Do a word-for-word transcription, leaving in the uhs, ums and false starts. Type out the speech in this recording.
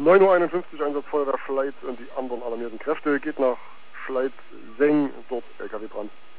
neun Uhr einundfünfzig Einsatz Feuerwehr Schleiz und die anderen alarmierten Kräfte. Geht nach Schleiz-Seng, dort L K W dran.